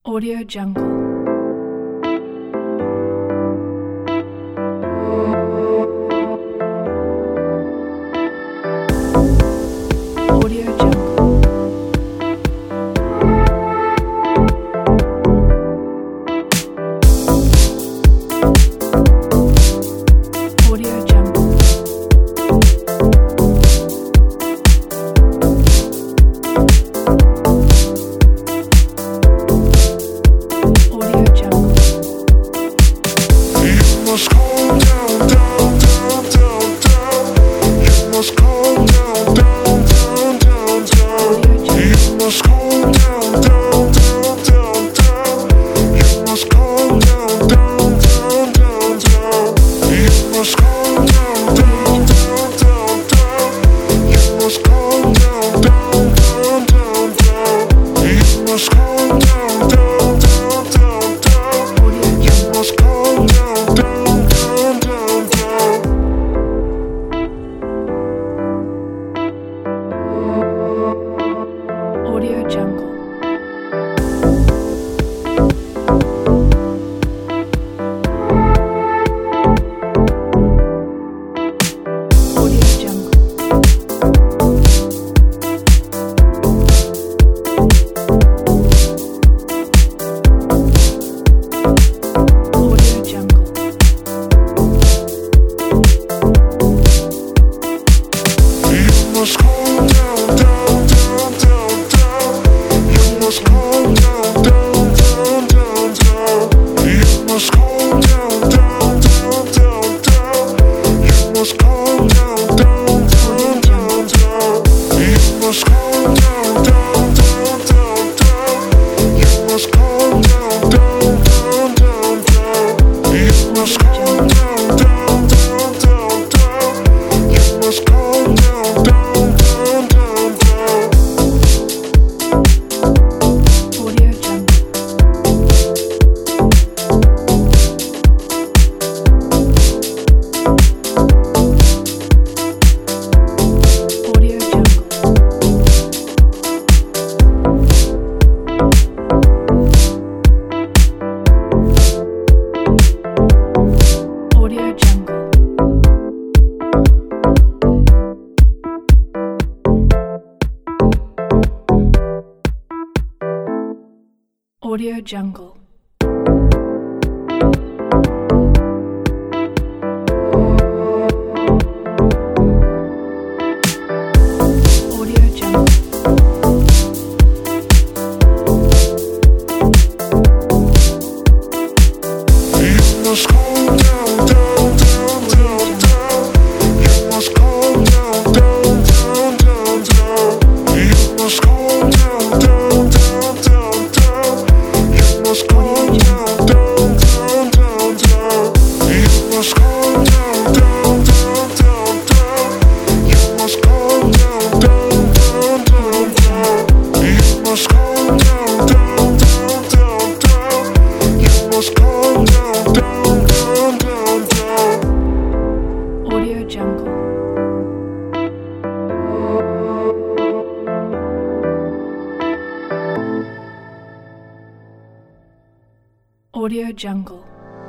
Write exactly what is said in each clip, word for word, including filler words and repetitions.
Audio Jungle. Audio Jungle. Audio Jungle. Audio Jungle. You must calm down, down, down, down, down. You must calm down, down, down, down, down. You must calm down, down, down, down, down. You must calm down, down, down, down, down. You must calm down, down, down, down, down. You must calm down, down, down, down, down. You must calm down, down, down, down, down. You must calm down, down, down, down, down. Audio Jungle. Audio Jungle. Audio Jungle. You must calm down, down, down, down, down. You must calm down, down, down, down, down. You must calm down, down, down, down, down. You must calm down, down, down, down, down. You must calm down, down, down, down, down. You must calm down, down, down, down, down. You must calm down, down, down, down, down. You must calm down, down, down, down, down. Audio Jungle. Audio Jungle. Audio Jungle. Audio Jungle. Audio Jungle. You must calm down, down, down, down, down. You must calm down, down, down, down, down. You must calm down, down, down, down, down. You must calm down, down, down, down, down. You must calm down, down, down, down, down. You must calm down, down, down, down, down. You must calm down, down, down, down, down. You must calm down, down, down, down, down. Audio Jungle. Audio Jungle.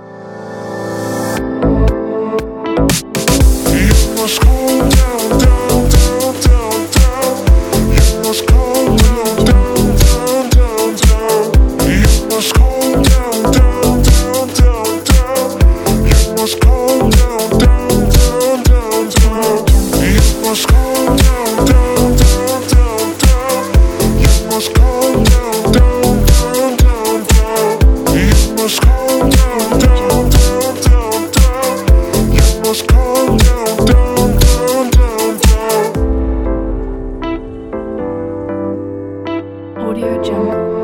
You must calm down, down, down, down, down. You must calm down, down, down, down, down. You must calm down, down, down, down, down. You must calm down, down, down, down, down. You must calm down, down, down, down, down. You must calm down, down, down, down, down. You must calm down, down, down, down, down. You must calm down, down, down, down, down. Audio Jungle.